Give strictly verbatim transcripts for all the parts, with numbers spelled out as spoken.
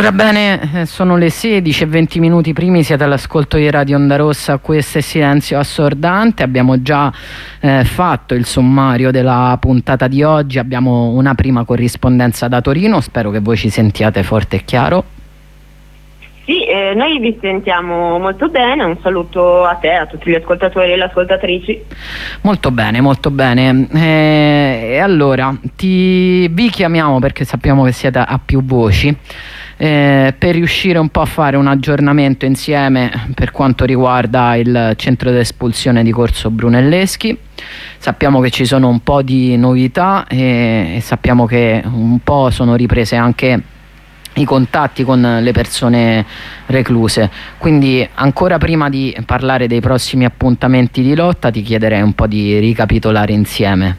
Allora bene, sono le sedici e venti minuti primi, siete all'ascolto di Radio Onda Rossa, questo è Silenzio Assordante. Abbiamo già eh, fatto il sommario della puntata di oggi, abbiamo una prima corrispondenza da Torino, spero che voi ci sentiate forte e chiaro. Sì, eh, noi vi sentiamo molto bene, un saluto a te, a tutti gli ascoltatori e le ascoltatrici. Molto bene, molto bene. Eh, e allora, ti, vi chiamiamo perché sappiamo che siete a più voci, eh, per riuscire un po' a fare un aggiornamento insieme per quanto riguarda il centro d'espulsione di Corso Brunelleschi. Sappiamo che ci sono un po' di novità e, e sappiamo che un po' sono riprese anche i contatti con le persone recluse, quindi ancora prima di parlare dei prossimi appuntamenti di lotta ti chiederei un po' di ricapitolare insieme.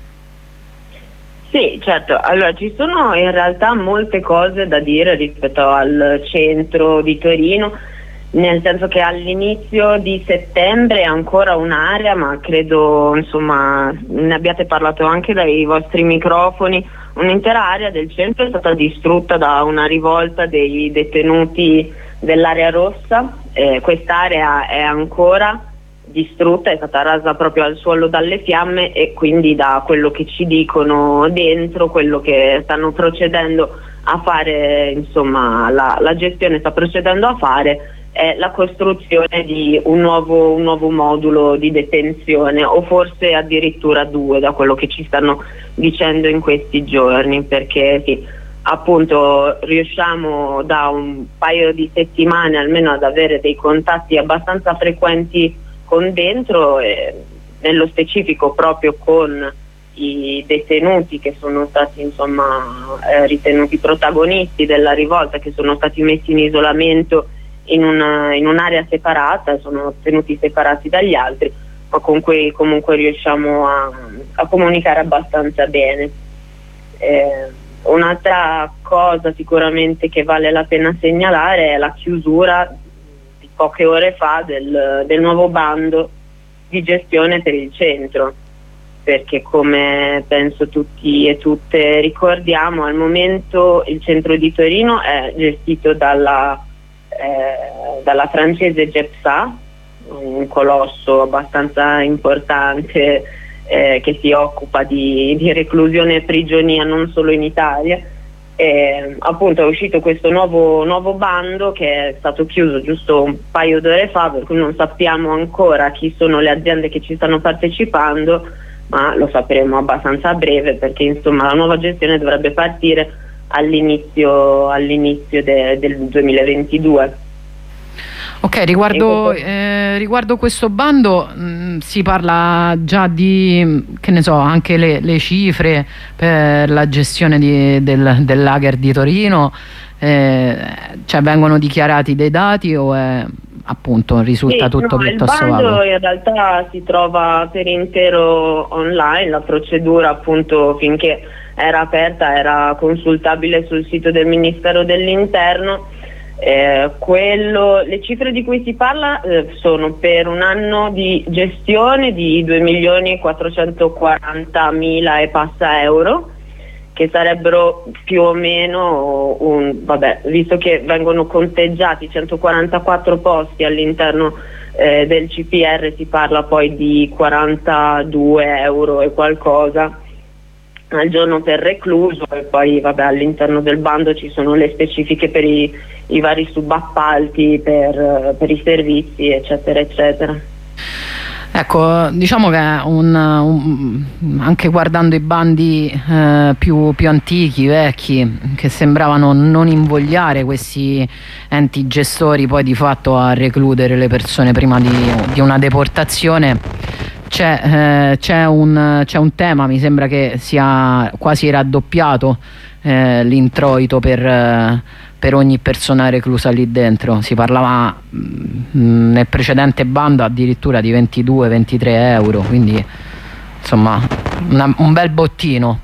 Sì, certo, allora ci sono in realtà molte cose da dire rispetto al centro di Torino, nel senso che all'inizio di settembre è ancora un'area, ma credo insomma ne abbiate parlato anche dai vostri microfoni, un'intera area del centro è stata distrutta da una rivolta dei detenuti dell'area rossa. Eh, quest'area è ancora distrutta, è stata rasa proprio al suolo dalle fiamme e quindi da quello che ci dicono dentro, quello che stanno procedendo a fare, insomma la, la gestione sta procedendo a fare è la costruzione di un nuovo, un nuovo modulo di detenzione, o forse addirittura due, da quello che ci stanno dicendo in questi giorni, perché sì, appunto riusciamo da un paio di settimane almeno ad avere dei contatti abbastanza frequenti con dentro, e nello specifico proprio con i detenuti che sono stati insomma eh, ritenuti protagonisti della rivolta, che sono stati messi in isolamento in, una, in un'area separata, sono tenuti separati dagli altri, ma con cui comunque riusciamo a, a comunicare abbastanza bene. Eh, un'altra cosa sicuramente che vale la pena segnalare è la chiusura di poche ore fa del, del nuovo bando di gestione per il centro, perché come penso tutti e tutte ricordiamo, al momento il centro di Torino è gestito dalla Eh, dalla francese Gepsa, un colosso abbastanza importante eh, che si occupa di, di reclusione e prigionia non solo in Italia. E, appunto è uscito questo nuovo, nuovo bando che è stato chiuso giusto un paio d'ore fa, per cui non sappiamo ancora chi sono le aziende che ci stanno partecipando, ma lo sapremo abbastanza a breve, perché insomma la nuova gestione dovrebbe partire all'inizio, all'inizio de, del duemilaventidue. Ok, riguardo, eh, riguardo questo bando mh, si parla già di, che ne so, anche le, le cifre per la gestione di, del, del lager di Torino, eh, cioè vengono dichiarati dei dati o è appunto risulta sì, tutto no, piuttosto vago? Il bando vago? in realtà si trova per intero online, la procedura appunto finché era aperta era consultabile sul sito del Ministero dell'Interno. Eh, quello, le cifre di cui si parla eh, sono per un anno di gestione di due milioni e quattrocentoquarantamila e passa euro, che sarebbero più o meno un, vabbè, visto che vengono conteggiati centoquarantaquattro posti all'interno eh, del C P R, si parla poi di quarantadue euro e qualcosa al giorno per recluso, e poi vabbè, all'interno del bando ci sono le specifiche per i, i vari subappalti, per, per i servizi eccetera eccetera. Ecco, diciamo che un, un, anche guardando i bandi eh, più, più antichi, vecchi, che sembravano non invogliare questi enti gestori poi di fatto a recludere le persone prima di, di una deportazione, c'è, eh, c'è, un, c'è un tema, mi sembra che sia quasi raddoppiato eh, l'introito per... Eh, per ogni persona reclusa lì dentro. Si parlava mh, nel precedente bando addirittura di ventidue ventitré euro, quindi insomma una, un bel bottino.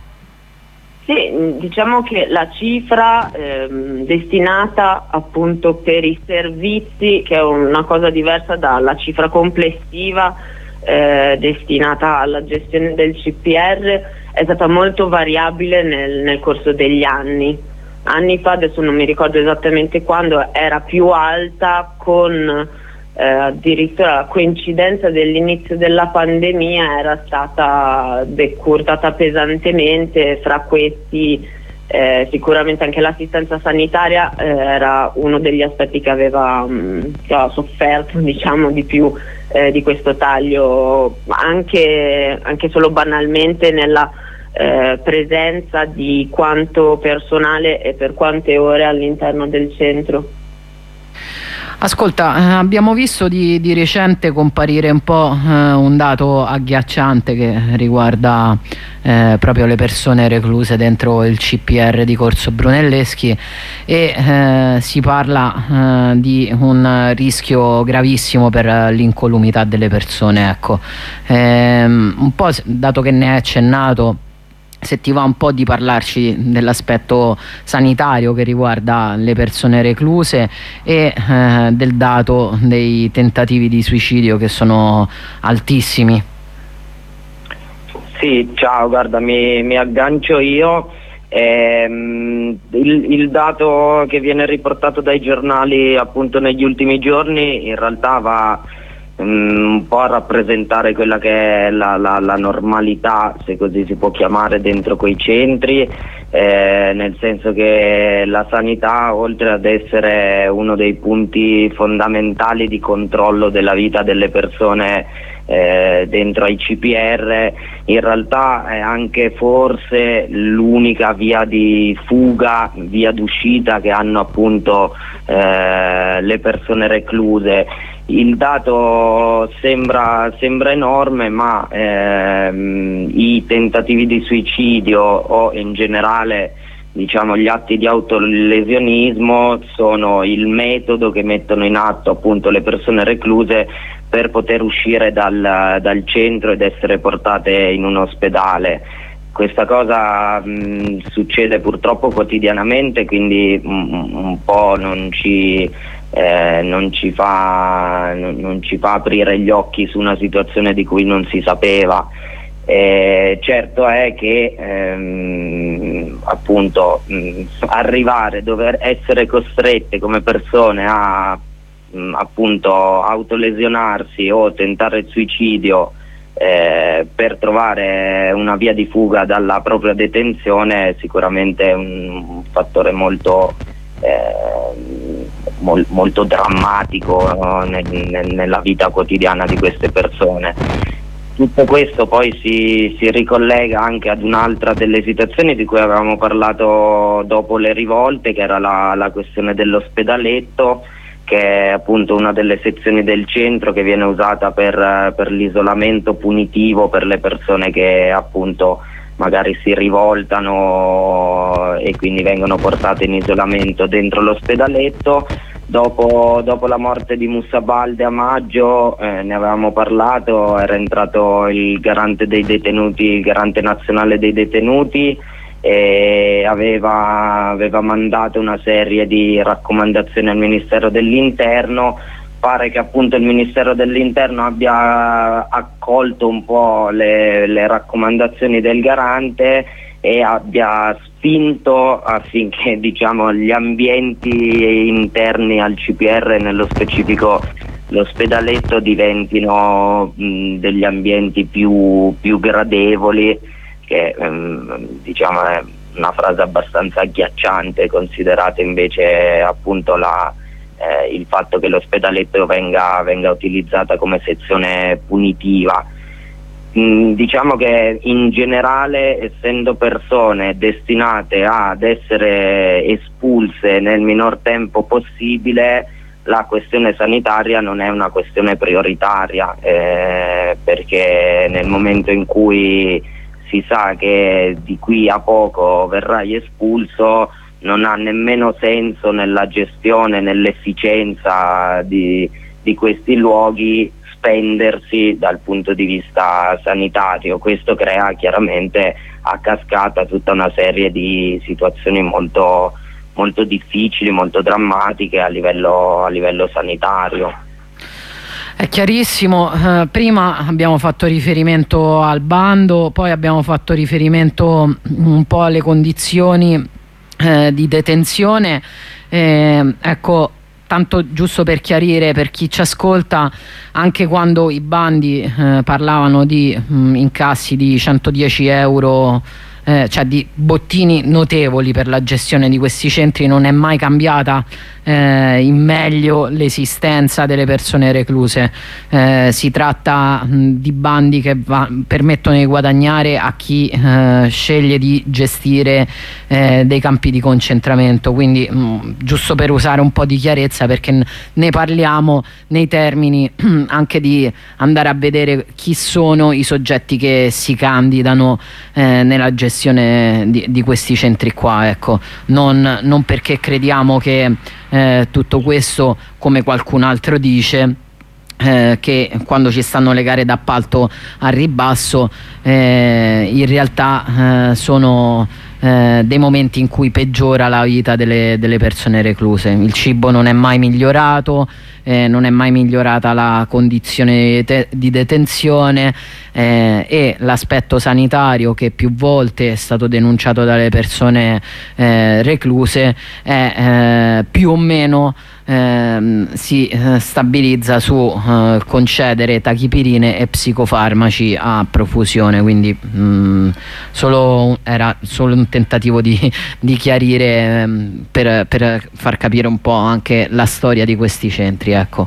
Sì, diciamo che la cifra ehm, destinata appunto per i servizi, che è una cosa diversa dalla cifra complessiva eh, destinata alla gestione del C P R, è stata molto variabile nel, nel corso degli anni. anni fa, adesso non mi ricordo esattamente quando, era più alta, con eh, addirittura la coincidenza dell'inizio della pandemia era stata decurtata pesantemente. Fra questi eh, sicuramente anche l'assistenza sanitaria eh, era uno degli aspetti che aveva, mh, che aveva sofferto, diciamo, di più eh, di questo taglio, anche, anche solo banalmente nella Eh, presenza di quanto personale e per quante ore all'interno del centro. Ascolta, eh, abbiamo visto di, di recente comparire un po' eh, un dato agghiacciante che riguarda eh, proprio le persone recluse dentro il C P R di Corso Brunelleschi, e eh, si parla eh, di un rischio gravissimo per l'incolumità delle persone. Ecco, ehm, un po', dato che ne hai accennato, se ti va un po' di parlarci dell'aspetto sanitario che riguarda le persone recluse e eh, del dato dei tentativi di suicidio, che sono altissimi. Sì, ciao, guarda, mi, mi aggancio io. Ehm, il, il dato che viene riportato dai giornali appunto negli ultimi giorni in realtà va un po' a rappresentare quella che è la, la, la normalità, se così si può chiamare, dentro quei centri, eh, nel senso che la sanità, oltre ad essere uno dei punti fondamentali di controllo della vita delle persone eh, dentro ai C P R, in realtà è anche forse l'unica via di fuga, via d'uscita che hanno appunto eh, le persone recluse. Il dato sembra, sembra enorme, ma ehm, i tentativi di suicidio o in generale, diciamo, gli atti di autolesionismo sono il metodo che mettono in atto appunto le persone recluse per poter uscire dal, dal centro ed essere portate in un ospedale. Questa cosa mh, succede purtroppo quotidianamente, quindi un, un po' non ci... Eh, non ci fa non, non ci fa aprire gli occhi su una situazione di cui non si sapeva. Eh, certo è che ehm, appunto mh, arrivare, dover essere costrette come persone a mh, appunto autolesionarsi o tentare il suicidio eh, per trovare una via di fuga dalla propria detenzione è sicuramente un, un fattore molto eh, Mol, molto drammatico, no? nel, nel, nella vita quotidiana di queste persone. Tutto questo poi si, si ricollega anche ad un'altra delle situazioni di cui avevamo parlato dopo le rivolte, che era la, la questione dell'ospedaletto, che è appunto una delle sezioni del centro che viene usata per, per l'isolamento punitivo per le persone che appunto magari si rivoltano e quindi vengono portate in isolamento dentro l'ospedaletto. Dopo, dopo la morte di Moussa Balde a maggio, eh, ne avevamo parlato, era entrato il garante dei detenuti, il garante nazionale dei detenuti, e aveva, aveva mandato una serie di raccomandazioni al Ministero dell'Interno. Pare che appunto il Ministero dell'Interno abbia accolto un po' le, le raccomandazioni del garante e abbia spinto affinché, diciamo, gli ambienti interni al C P R, nello specifico l'ospedaletto, diventino mh, degli ambienti più, più gradevoli, che mh, diciamo è una frase abbastanza agghiacciante, considerate invece appunto la Eh, il fatto che l'ospedaletto venga, venga utilizzata come sezione punitiva. Mm, diciamo che in generale, essendo persone destinate ad essere espulse nel minor tempo possibile, la questione sanitaria non è una questione prioritaria, eh, perché nel momento in cui si sa che di qui a poco verrai espulso, non ha nemmeno senso nella gestione, nell'efficienza di, di questi luoghi spendersi dal punto di vista sanitario. Questo crea chiaramente a cascata tutta una serie di situazioni molto, molto difficili, molto drammatiche a livello, a livello sanitario. È chiarissimo. Eh, prima abbiamo fatto riferimento al bando, poi abbiamo fatto riferimento un po' alle condizioni eh, di detenzione. Eh, ecco, tanto giusto per chiarire per chi ci ascolta, anche quando i bandi eh, parlavano di mh, incassi di centodieci euro, eh, cioè di bottini notevoli per la gestione di questi centri, non è mai cambiata eh, in meglio l'esistenza delle persone recluse. Eh, si tratta mh, di bandi che va, permettono di guadagnare a chi eh, sceglie di gestire eh, dei campi di concentramento, quindi mh, giusto per usare un po' di chiarezza, perché ne parliamo nei termini anche di andare a vedere chi sono i soggetti che si candidano eh, nella gestione di, di questi centri qua, ecco. non, non perché crediamo che eh, tutto questo, come qualcun altro dice, Eh, che quando ci stanno le gare d'appalto a ribasso eh, in realtà eh, sono eh, dei momenti in cui peggiora la vita delle, delle persone recluse. Il cibo non è mai migliorato, eh, non è mai migliorata la condizione de di detenzione eh, e l'aspetto sanitario, che più volte è stato denunciato dalle persone eh, recluse, è eh, più o meno Eh, si eh, stabilizza su eh, concedere tachipirine e psicofarmaci a profusione, quindi mh, solo, era solo un tentativo di, di chiarire mh, per, per far capire un po' anche la storia di questi centri, ecco.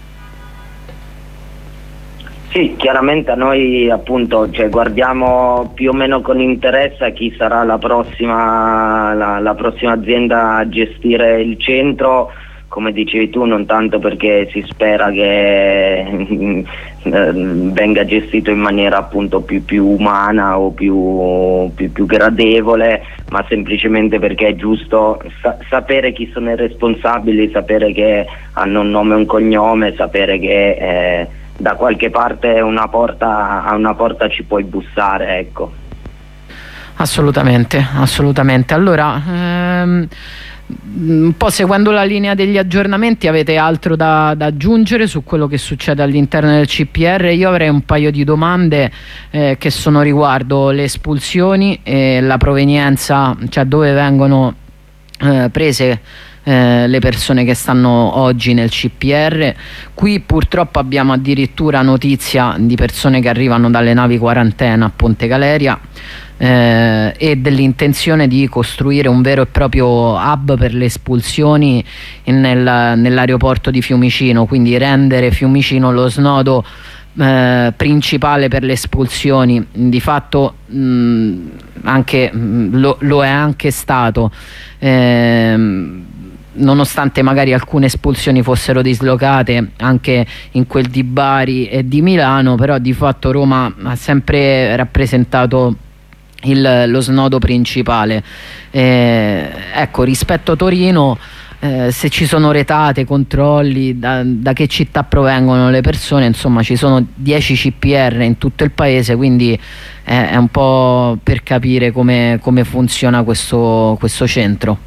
Sì, chiaramente a noi appunto, cioè, guardiamo più o meno con interesse a chi sarà la prossima, la, la prossima azienda a gestire il centro. Come dicevi tu, non tanto perché si spera che venga gestito in maniera appunto più, più umana o più, più, più gradevole, ma semplicemente perché è giusto sa sapere chi sono i responsabili, sapere che hanno un nome e un cognome, sapere che eh, da qualche parte una porta, a una porta ci puoi bussare, ecco. Assolutamente, assolutamente. Allora, ehm... un po' seguendo la linea degli aggiornamenti, avete altro da, da aggiungere su quello che succede all'interno del C P R? Io avrei un paio di domande eh, che sono riguardo le espulsioni e la provenienza, cioè dove vengono eh, prese eh, le persone che stanno oggi nel C P R. Qui purtroppo abbiamo addirittura notizia di persone che arrivano dalle navi quarantena a Ponte Galeria, Eh, e dell'intenzione di costruire un vero e proprio hub per le espulsioni nel, nell'aeroporto di Fiumicino, quindi rendere Fiumicino lo snodo eh, principale per le espulsioni. Di fatto mh, anche, mh, lo, lo è anche stato, eh, nonostante magari alcune espulsioni fossero dislocate anche in quel di Bari e di Milano, però di fatto Roma ha sempre rappresentato Il, lo snodo principale. Eh, ecco, rispetto a Torino, eh, se ci sono retate, controlli, da, da che città provengono le persone, insomma ci sono dieci C P R in tutto il paese, quindi eh, è un po' per capire come, come funziona questo, questo centro.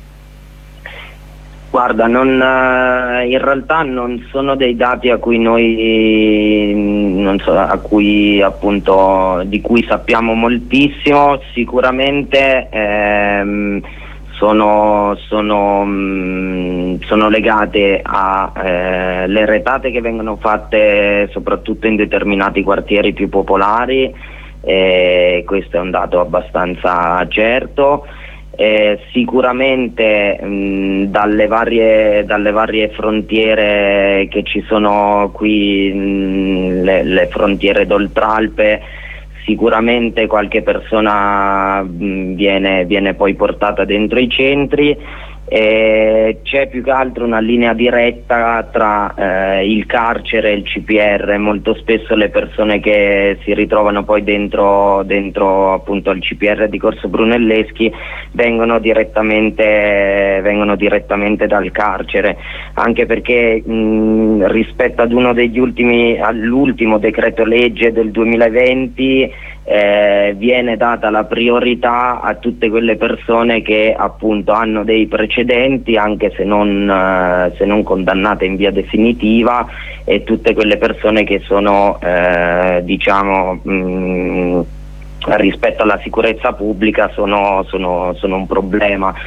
Guarda, non, in realtà non sono dei dati a cui noi, non so, a cui appunto di cui sappiamo moltissimo. Sicuramente ehm, sono, sono, mh, sono legate alle eh, retate che vengono fatte soprattutto in determinati quartieri più popolari, e questo è un dato abbastanza certo. Eh, sicuramente mh, dalle, varie, dalle varie frontiere che ci sono qui, mh, le, le frontiere d'Oltralpe, sicuramente qualche persona mh, viene, viene poi portata dentro i centri. Eh, c'è più che altro una linea diretta tra eh, il carcere e il C P R. Molto spesso le persone che si ritrovano poi dentro, dentro appunto al C P R di Corso Brunelleschi vengono direttamente, vengono direttamente dal carcere, anche perché mh, rispetto ad uno degli ultimi, all'ultimo decreto legge del duemilaventi, Eh, viene data la priorità a tutte quelle persone che appunto hanno dei precedenti, anche se non, eh, se non condannate in via definitiva, e tutte quelle persone che sono eh, diciamo mh, rispetto alla sicurezza pubblica sono, sono, sono un problema.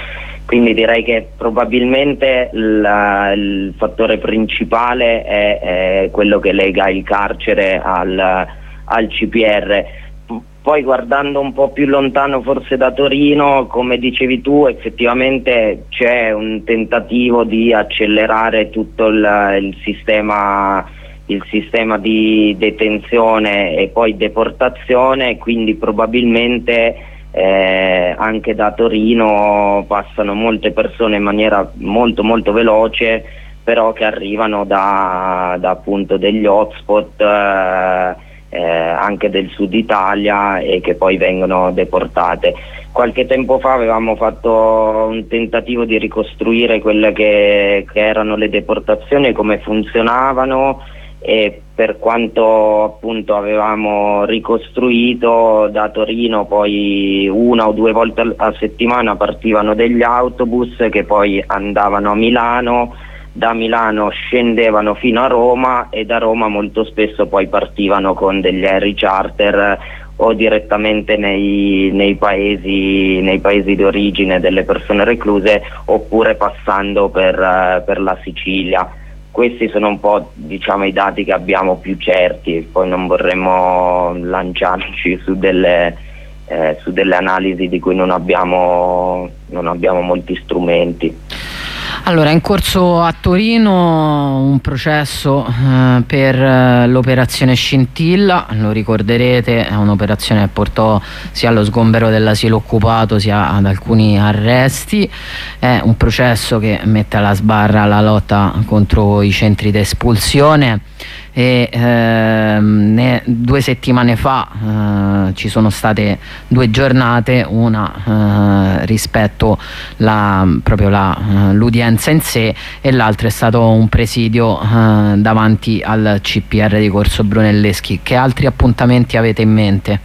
Quindi direi che probabilmente la, il fattore principale è, è quello che lega il carcere al, al C P R. Poi guardando un po' più lontano forse da Torino, come dicevi tu, effettivamente c'è un tentativo di accelerare tutto il, il sistema il sistema di detenzione e poi deportazione, quindi probabilmente eh, anche da Torino passano molte persone in maniera molto molto veloce, però che arrivano da, da appunto degli hotspot eh, eh, anche del sud Italia e che poi vengono deportate. Qualche tempo fa avevamo fatto un tentativo di ricostruire quelle che, che erano le deportazioni e come funzionavano, e per quanto appunto avevamo ricostruito, da Torino poi una o due volte a settimana partivano degli autobus che poi andavano a Milano, da Milano scendevano fino a Roma e da Roma molto spesso poi partivano con degli aerei charter o direttamente nei, nei paesi nei paesi di origine delle persone recluse, oppure passando per, per la Sicilia. Questi sono un po', diciamo, i dati che abbiamo più certi, poi non vorremmo lanciarci su delle, eh, su delle analisi di cui non abbiamo, non abbiamo molti strumenti. Allora, è in corso a Torino un processo eh, per eh, l'operazione Scintilla, lo ricorderete, è un'operazione che portò sia allo sgombero dell'asilo occupato sia ad alcuni arresti. È un processo che mette alla sbarra la lotta contro i centri di espulsione e ehm, ne, due settimane fa eh, ci sono state due giornate, una eh, rispetto la, proprio la, eh, l'udienza in sé, e l'altra è stato un presidio eh, davanti al C P R di Corso Brunelleschi. Che altri appuntamenti avete in mente?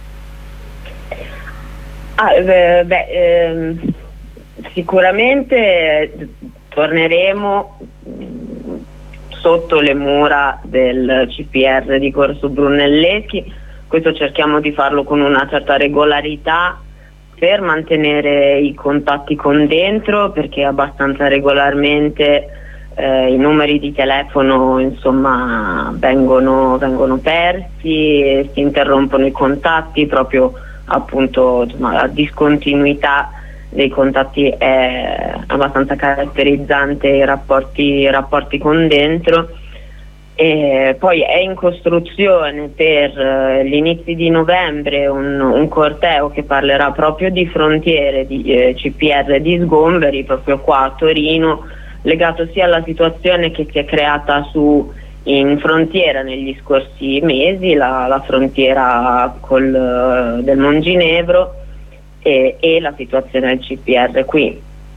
Ah, beh, beh, ehm, sicuramente torneremo sotto le mura del C P R di Corso Brunelleschi. Questo cerchiamo di farlo con una certa regolarità per mantenere i contatti con dentro, perché abbastanza regolarmente eh, i numeri di telefono insomma vengono, vengono persi e si interrompono i contatti, proprio appunto insomma, la discontinuità dei contatti è abbastanza caratterizzante i rapporti, i rapporti con dentro. E poi è in costruzione per eh, gli inizi di novembre un, un corteo che parlerà proprio di frontiere, di eh, C P R di sgomberi proprio qua a Torino, legato sia alla situazione che si è creata su in frontiera negli scorsi mesi, la, la frontiera col, del Monginevro, E, e la situazione del C P R qui.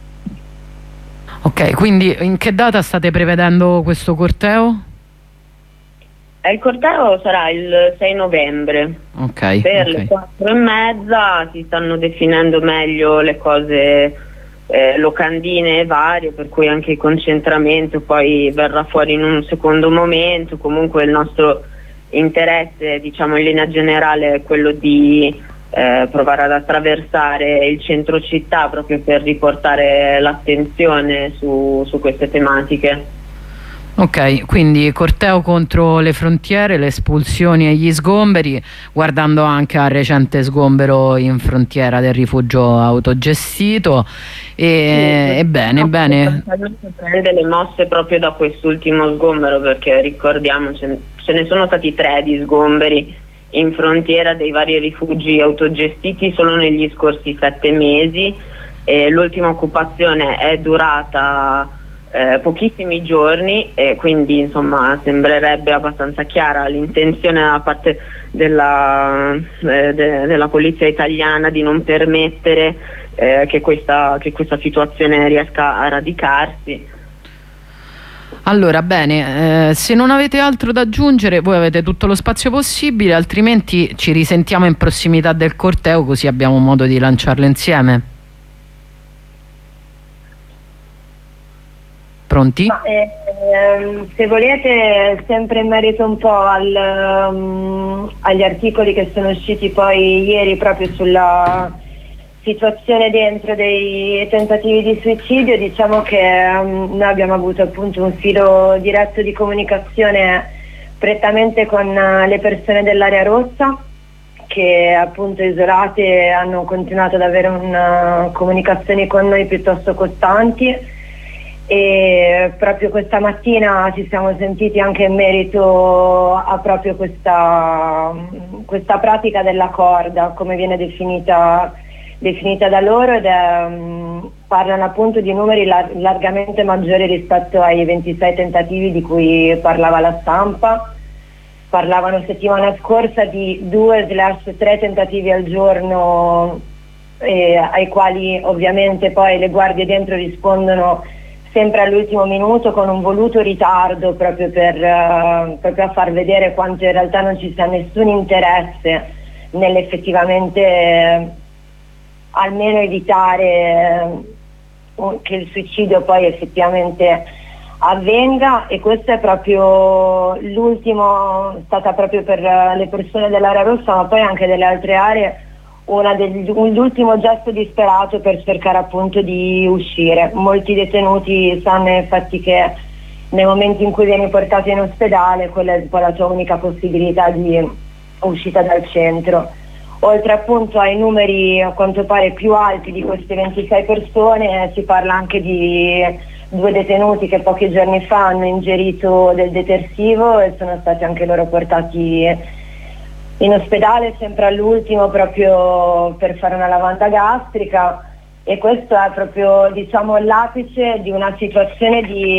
Ok, quindi in che data state prevedendo questo corteo? Il corteo sarà il sei novembre. Okay, per okay. le quattro e mezza si stanno definendo meglio le cose, eh, locandine varie, per cui anche il concentramento poi verrà fuori in un secondo momento. Comunque il nostro interesse, diciamo in linea generale, è quello di Eh, provare ad attraversare il centro città proprio per riportare l'attenzione su, su queste tematiche. Ok, quindi corteo contro le frontiere, le espulsioni e gli sgomberi, guardando anche al recente sgombero in frontiera del rifugio autogestito. E, sì, e bene, no, bene. Prende le mosse proprio da quest'ultimo sgombero, perché ricordiamo ce, ce ne sono stati tre di sgomberi in frontiera dei vari rifugi autogestiti solo negli scorsi sette mesi. Eh, l'ultima occupazione è durata eh, pochissimi giorni, e quindi insomma sembrerebbe abbastanza chiara l'intenzione da parte della, eh, de, della polizia italiana di non permettere eh, che, questa, che questa situazione riesca a radicarsi. Allora, bene, eh, se non avete altro da aggiungere, voi avete tutto lo spazio possibile, altrimenti ci risentiamo in prossimità del corteo, così abbiamo modo di lanciarlo insieme. Pronti? Ma, eh, se volete, sempre in merito un po' al, um, agli articoli che sono usciti poi ieri proprio sulla situazione dentro dei tentativi di suicidio, diciamo che um, noi abbiamo avuto appunto un filo diretto di comunicazione prettamente con uh, le persone dell'area rossa, che appunto isolate hanno continuato ad avere una comunicazione con noi piuttosto costanti, e proprio questa mattina ci siamo sentiti anche in merito a proprio questa, questa pratica della corda, come viene definita, definita da loro, ed è, um, parlano appunto di numeri lar- largamente maggiori rispetto ai ventisei tentativi di cui parlava la stampa. Parlavano settimana scorsa di due tre tentativi al giorno, eh, ai quali ovviamente poi le guardie dentro rispondono sempre all'ultimo minuto con un voluto ritardo, proprio per uh, proprio a far vedere quanto in realtà non ci sia nessun interesse nell'effettivamente eh, almeno evitare eh, che il suicidio poi effettivamente avvenga. E questo è proprio l'ultimo, stata proprio per le persone dell'area rossa, ma poi anche delle altre aree, una degli, un, l'ultimo gesto disperato per cercare appunto di uscire. Molti detenuti sanno infatti che nei momenti in cui vieni portato in ospedale quella è poi la tua unica possibilità di uscita dal centro. Oltre appunto ai numeri a quanto pare più alti di queste ventisei persone, si parla anche di due detenuti che pochi giorni fa hanno ingerito del detersivo e sono stati anche loro portati in ospedale sempre all'ultimo proprio per fare una lavanda gastrica. E questo è proprio, diciamo, l'apice di una situazione di,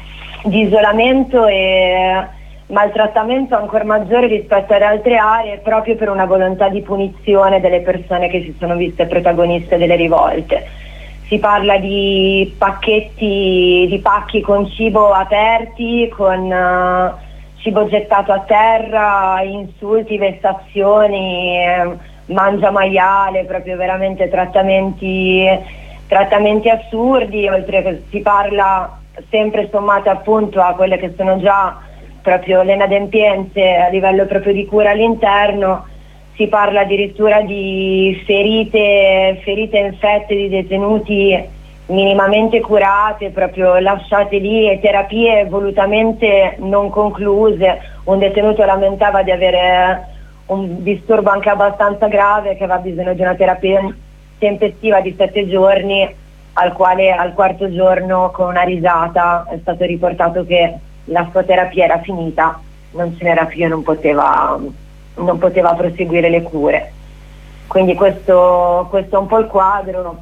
di isolamento e maltrattamento ancora maggiore rispetto alle altre aree, proprio per una volontà di punizione delle persone che si sono viste protagoniste delle rivolte. Si parla di pacchetti, di pacchi con cibo aperti, con uh, cibo gettato a terra, insulti, vessazioni, eh, mangia maiale, proprio veramente trattamenti, trattamenti assurdi. Oltre che si parla, sempre sommate appunto a quelle che sono già proprio le inadempienze a livello proprio di cura all'interno, si parla addirittura di ferite, ferite infette di detenuti minimamente curate, proprio lasciate lì, e terapie volutamente non concluse. Un detenuto lamentava di avere un disturbo anche abbastanza grave, che aveva bisogno di una terapia tempestiva di sette giorni, al quale al quarto giorno con una risata è stato riportato che la sua terapia era finita, non ce n'era più e non poteva, non poteva proseguire le cure. Quindi questo, questo è un po' il quadro.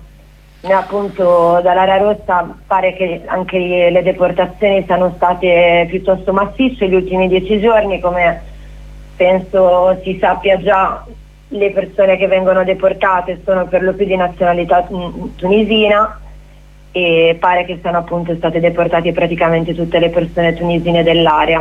Appunto dall'area rossa pare che anche le deportazioni siano state piuttosto massicce gli ultimi dieci giorni, come penso si sappia già. Le persone che vengono deportate sono per lo più di nazionalità tunisina, e pare che siano appunto state deportate praticamente tutte le persone tunisine dell'area.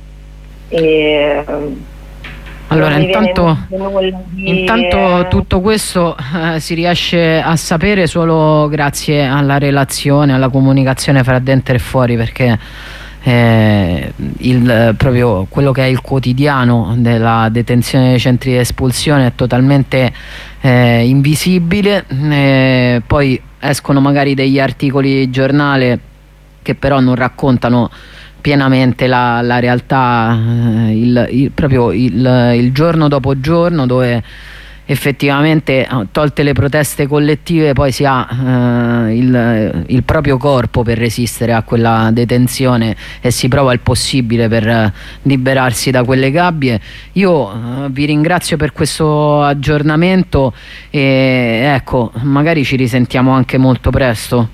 E, allora intanto, di... intanto tutto questo eh, si riesce a sapere solo grazie alla relazione, alla comunicazione fra dentro e fuori, perché eh, il, proprio quello che è il quotidiano della detenzione dei centri di espulsione è totalmente eh, invisibile. Eh, poi escono magari degli articoli di giornale che però non raccontano pienamente la, la realtà, eh, il, il, proprio il, il giorno dopo giorno, dove effettivamente, tolte le proteste collettive, poi si ha eh, il, il proprio corpo per resistere a quella detenzione e si prova il possibile per eh, liberarsi da quelle gabbie. Io eh, vi ringrazio per questo aggiornamento e ecco, magari ci risentiamo anche molto presto.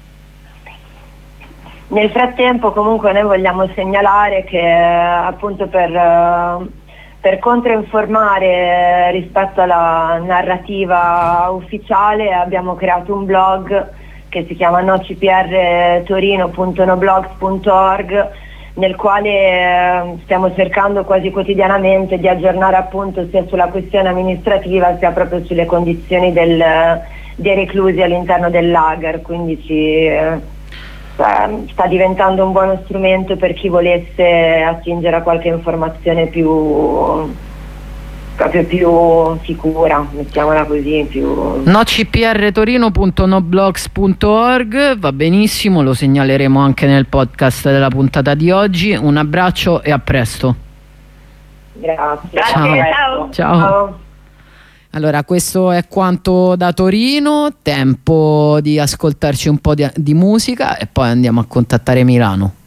Nel frattempo comunque noi vogliamo segnalare che appunto per, per controinformare rispetto alla narrativa ufficiale abbiamo creato un blog che si chiama no c p r torino punto noblogs punto org, nel quale stiamo cercando quasi quotidianamente di aggiornare appunto sia sulla questione amministrativa sia proprio sulle condizioni del, dei reclusi all'interno del lager. Quindi ci sta diventando un buono strumento per chi volesse attingere a qualche informazione più, proprio più sicura, mettiamola così, più... nocprtorino punto noblogs punto org, va benissimo, lo segnaleremo anche nel podcast della puntata di oggi. Un abbraccio e a presto. Grazie. Ciao. Ciao. Ciao. Ciao. Allora, questo è quanto da Torino, tempo di ascoltarci un po' di, di musica e poi andiamo a contattare Milano.